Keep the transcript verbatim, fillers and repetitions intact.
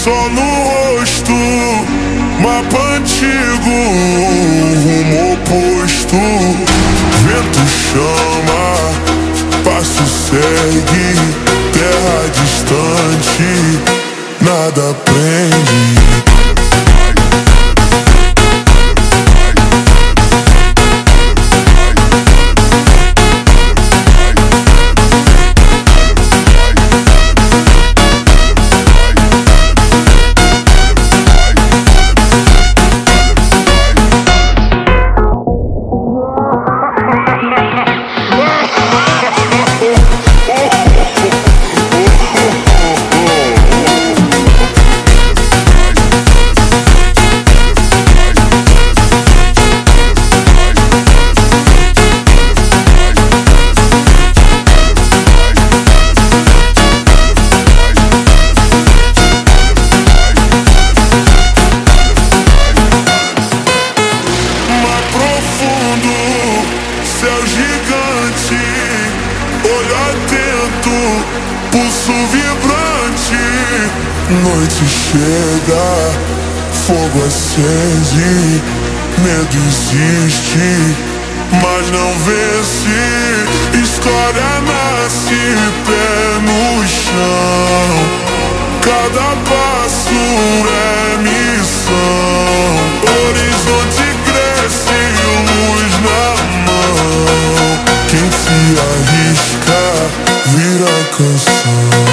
Sol no rosto, mapa antigo, rumo oposto. Vento chama, passo segue, terra distante, nada prende. Céu gigante, olho atento, pulso vibrante. Noite chega, fogo acende, medo existe, mas não vence. História nasce, pé no chão, cada passo é missão. Horizonte cresce, luz na mão. Quem se arrisca vira canção.